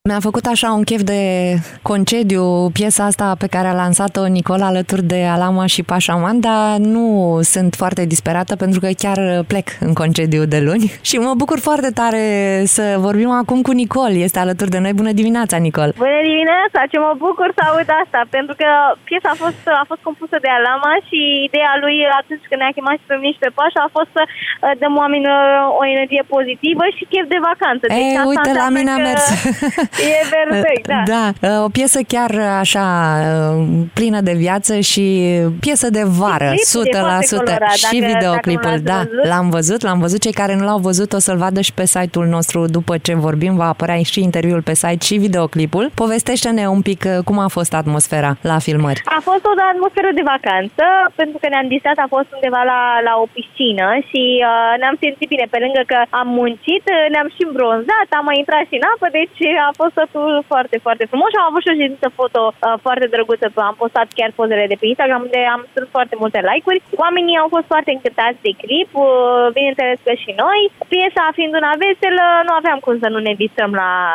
Mi-a făcut așa un chef de concediu piesa asta pe care a lansat-o Nicol alături de Alama și Pașaman, dar nu sunt foarte disperată pentru că chiar plec în concediu de luni și mă bucur foarte tare să vorbim acum cu Nicol. Este alături de noi. Bună dimineața, Nicol! Bună dimineața! Ce mă bucur să aud asta, pentru că piesa a fost compusă de Alama și ideea lui atunci când ne-a chemat și pe mine și pe Pașa a fost să dăm oamenilor o energie pozitivă și chef de vacanță. Deci asta uite, la mine a mers. E perfect, da. Da, o piesă chiar așa plină de viață și piesă de vară, 100%. Și videoclipul, da, l-am văzut. Cei care nu l-au văzut o să-l vadă și pe site-ul nostru după ce vorbim, va apărea și interviul pe site și videoclipul. Povestește-ne un pic cum a fost atmosfera la filmări. A fost o atmosferă de vacanță, pentru că ne-am distrat, a fost undeva la o piscină și ne-am simțit bine, pe lângă că am muncit, ne-am și îmbronzat, am mai intrat și în apă, deci a fost totul foarte, foarte frumos și am avut și o ședință foto foarte drăguță, am postat chiar pozele de pe Instagram, unde am strâns foarte multe like-uri. Oamenii au fost foarte încântați de clip, bineînțeles că și noi. Piesa fiind una veselă, nu aveam cum să nu ne distrăm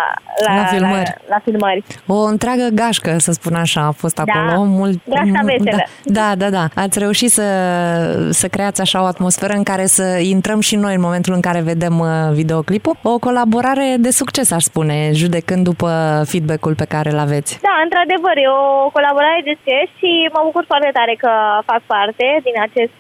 la filmări. O întreagă gașcă, să spun așa, a fost acolo. Gașca veselă. Da. Ați reușit să creați așa o atmosferă în care să intrăm și noi în momentul în care vedem videoclipul. O colaborare de succes, aș spune, judecând după feedback-ul pe care îl aveți. Da, într-adevăr, e o colaborare de succes și mă bucur foarte tare că fac parte din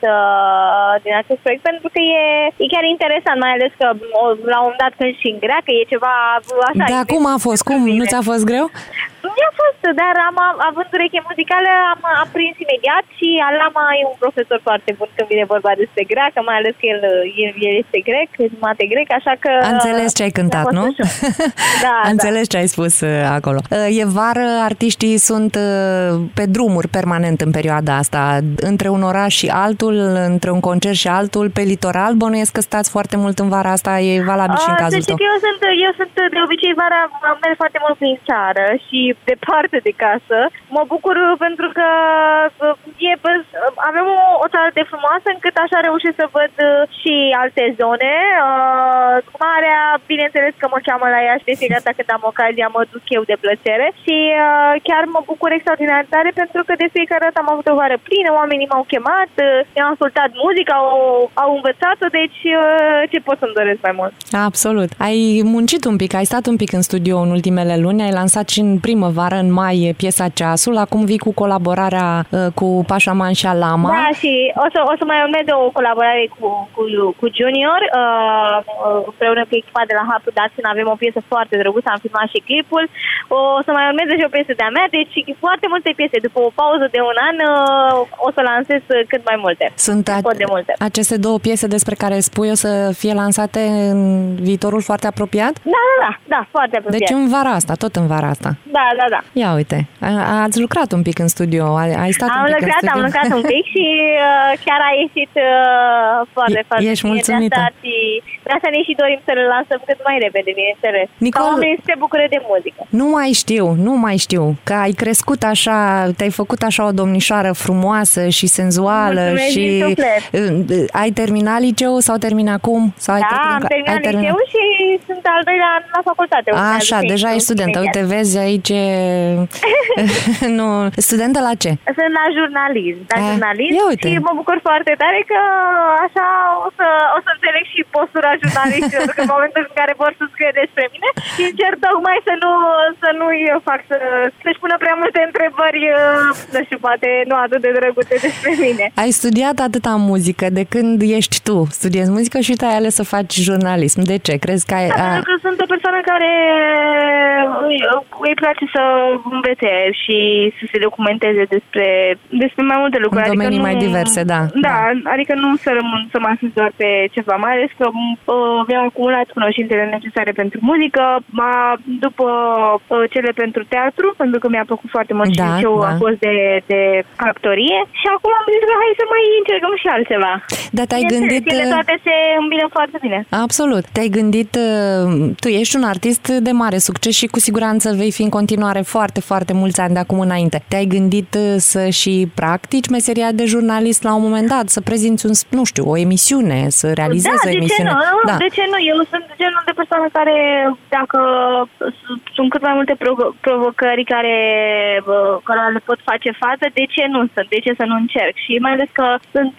acest proiect, pentru că e chiar interesant, mai ales că la un moment dat când și în greacă e ceva așa. Da, cum a fost? Nu ți-a fost greu? Mi-a fost, dar având ureche muzicală, am prins imediat și Alama e un profesor foarte bun când vine vorba despre greacă, mai ales că el este grec, mate grec, așa că... A înțeles ce ai cântat, nu? Da, a înțeles ce ai spus acolo. E vară, artiștii sunt pe drumuri permanent în perioada asta, între un oraș și altul, între un concert și altul, pe litoral. Bănuiesc că stați foarte mult în vara asta, e valabil și în cazul tău. Eu sunt de obicei vara, merg foarte mult prin țară și departe de casă. Mă bucur pentru că avem o țară de frumoasă încât așa reușesc să văd și alte zone. Marea, bineînțeles că mă cheamă la ea și de fiecare dată când am ocazia mă duc eu de plăcere și chiar mă bucur extraordinar tare pentru că de fiecare dată am avut o vară plină, oamenii m-au chemat, mi-au ascultat muzica, au învățat-o, deci ce pot să-mi doresc mai mult? Absolut. Ai muncit un pic, ai stat un pic în studio în ultimele luni, ai lansat și în primăvară, în mai, piesa Ceasul, acum vii cu colaborarea cu Pașaman și Alama. Da, și o să mai urmeze o colaborare cu Junior, împreună cu echipa de la Hub Production, avem o piesă foarte drăguță, am filmat și clipul, o să mai urmeze și o piesă de-a mea, deci foarte multe piese. După o pauză de un an, o să lansez cât mai multe. Sunt aceste două piese despre care spui o să fie lansate în viitorul foarte apropiat? Da, foarte apropiat. Deci în vara asta, tot în vara asta. Da. Ia uite, ați lucrat un pic în studio, ai stat un pic în studio. Am lucrat un pic și chiar a ieșit foarte Ești mulțumită? De asta ne și dorim să le lansăm cât mai repede, bineînțeles. Nicol, ca oamenii să se bucure de muzică. Nu mai știu, că ai crescut așa, te-ai făcut așa o domnișoară frumoasă și senzuală. Mulțumesc și ai terminat liceu sau terminat acum? Am terminat liceu și sunt al doilea an la facultate. Așa, deja ești studentă. Uite, vezi aici nu, studentă la ce? Sunt la jurnalism. uite. Și mă bucur foarte tare că așa o să înțeleg și postura jurnalistilor în momentul în care vor să scrie despre mine și încerc tocmai să nu-i fac să-și pună prea multe întrebări, nu știu, poate nu atât de drăguțe despre mine. Ai studiat atâta muzică de când ești tu, studiezi muzică și uite ai ales să faci jurnalism. De ce? Crezi că pentru că sunt o persoană care îi place să învețe și să se documenteze despre mai multe lucruri. În domenii mai diverse, da. Da, adică nu să rămân să mă asist doar pe ceva, mai ales că mi-am acumulat cunoștințele necesare pentru muzică, după cele pentru teatru, pentru că mi-a plăcut foarte mult și liceul a fost de actorie și acum am zis că hai să mai încercăm și altceva. Dar te-ai gândit... Ele toate se îmbină foarte bine. Absolut. Te-ai gândit, tu ești un artist de mare succes și cu siguranță vei fi în continuare foarte, foarte mulți ani de acum înainte. Te-ai gândit să și practici meseria de jurnalist la un moment dat, să prezinți o emisiune, să realizezi o emisiune? De ce nu? Eu sunt genul de persoană care, dacă sunt cât mai multe provocări care le pot face față, de ce nu sunt? De ce să nu încerc? Și mai ales că sunt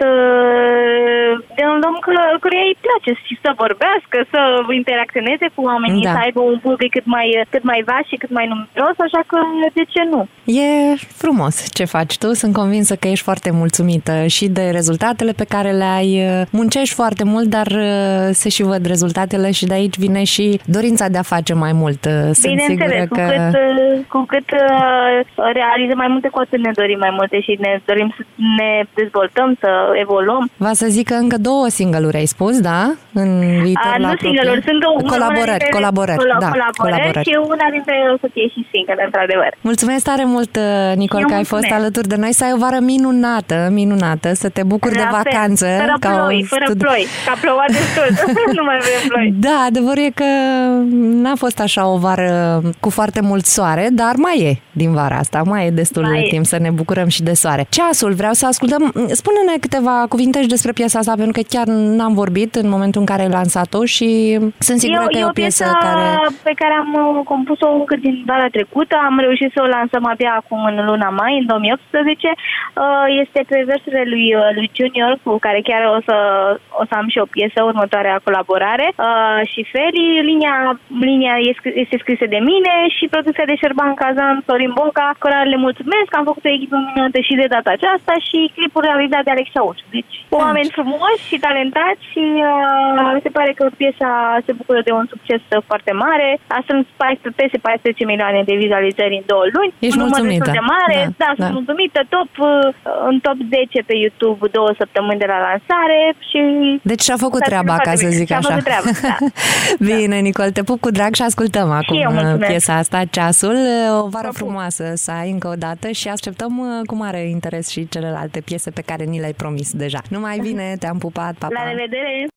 de un om căruia îi place și să vorbească, să interacționeze cu oamenii, să aibă un public cât mai vast și cât mai numeros, așa că de ce nu? E frumos ce faci tu, sunt convinsă că ești foarte mulțumită și de rezultatele pe care le ai. Muncești foarte mult, dar se și văd rezultatele și de aici vine și dorința de a face mai mult. Sunt Bineînțeles, cu cât realizăm mai multe, cu atât ne dorim mai multe și ne dorim să ne dezvoltăm, să evoluăm. Va să zic că încă 2 single-uri ai spus, da? În viitor nu single-uri, sunt colaborări și una dintre ele o să fie și single, într-adevăr. Mulțumesc tare mult, Nicol, că ai fost alături de noi, să ai o vară minunată, să te bucuri de vacanță. Fără ploi, că a plouat destul, nu mai vrem ploi. Da, adevărul e că n-a fost așa o vară cu foarte mult soare, dar mai e din vara asta, mai e destul de timp să ne bucurăm și de soare. Ceasul, vreau să ascultăm. Spune-ne câteva cuvinte și despre piesa asta, pentru că chiar n-am vorbit în momentul în care ai lansat-o și sunt sigură că e o piesă pe care am compus-o încă din vara trecută. Am reușit să o lansăm abia acum în luna mai, în 2018. Este pe versurile lui Junior, cu care chiar o să am și o piesă, următoarea colaborare. Și Feli, linia este scrisă de mine și producția de Șerban Cazan, Florin Boca, cărora le mulțumesc, am făcut o echipă minunată și de data aceasta și clipul realizat de Alex Auciu. Deci, oameni frumoși și talentați și se pare că piesa se bucură de un succes foarte mare. A strâns peste 14 milioane de vizualizări în 2 luni. Ești mulțumită? De mare. Sunt mulțumită. În top 10 pe YouTube 2 săptămâni de la lansare și... Deci și-a făcut treaba, ca să zic așa. Treaba, da. Bine, Nicol, te pup cu drag și ascultăm acum piesa asta, Ceasul. O vară frumoasă să ai încă o dată și așteptăm cu mare interes și celelalte piese pe care ni le-ai promis deja. Numai bine, te-am pupat, pa, pa! La revedere!